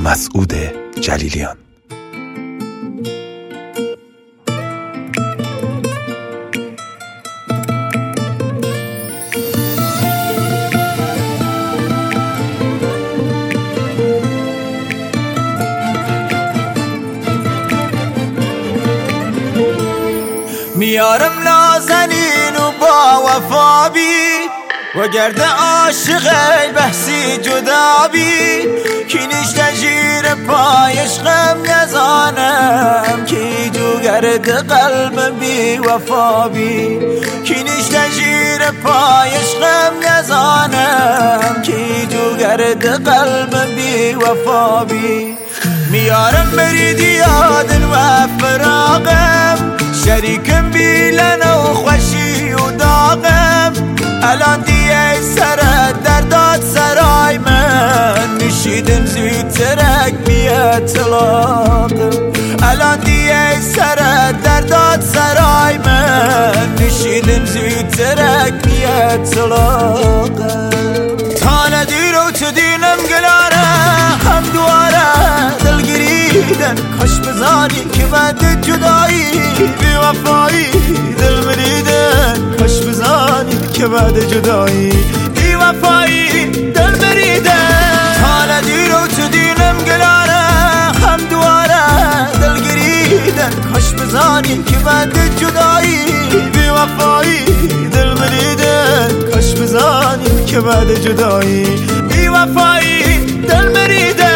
مسعود جلیلیان. میارم نازنین و با وفا بی و گرد عاشق بحثی جدا بی کینیش تجیر پایش غم نزانم کی جو گرد قلب بی وفا بی کینیش تجیر پایش غم نزانم کی جو گرد قلب بی وفا بی میارم برید یادن و فراغم شریکم بیلن و خوشی و داغم الان دیگه سر درداد سرای من نشیدم زودترک بیاد طلاقم الان دیگه سر درداد سرای من نشیدم زودترک بیاد طلاقم تا ندیر و تو دینم گلاره هم دواره دلگیریدن کاش بزانی که بعد جدایی بی وفایی دل مریدن کاش بزانی که بعد جدایی بی وفایی دل مریدن تا ندیر و تو دینم گلاره هم دواره دلگیریدن کاش بزانی که بعد جدایی بی وفایی دل مریدن کاش بزانی که بعد جدایی بی وفایی دل مریدن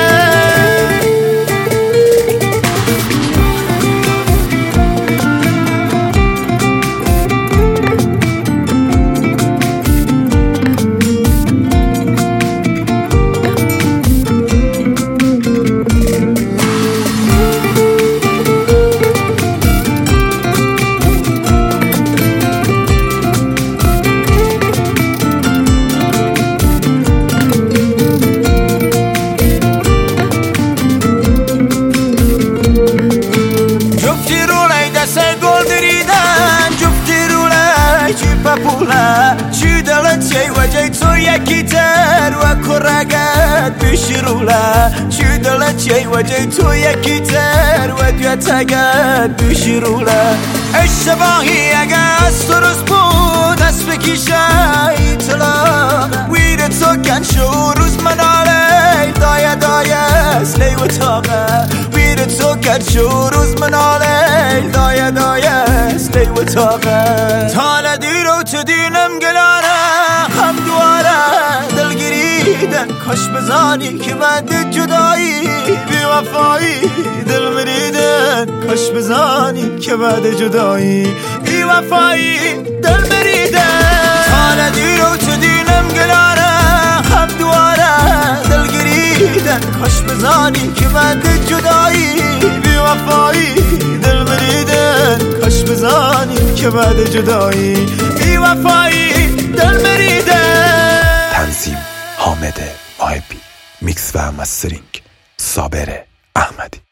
چی دلت چی وجه تو یکی تر و کرگت بشروله چی دلت چی وجه تو یکی تر و دیتگت بشروله اشتباهی اگه از تو روز بود از بکیشه طلاق ویر تو کن شو روز مناله دایه دایه اسلی و تاقه ویر تو کن شو روز مناله دایه دایه اسلی و تاقه تا ندیر و تو دینم گلاره هم دواره دلگیریدن کاش بزانی که بعد جدایی بی وفایی دل مریدن کاش بزانی که بعد جدایی بی وفایی دل مریدن تا ندیر و تو دینم گلاره هم دواره دلگیریدن کاش بزانی که بعد جدایی بی وفایی دل مریدن کاش بزانی که بعد جدایی بی وفایی دل مریدن. تنظیم حامد محبی، میکس و مسترینگ صابر احمدی.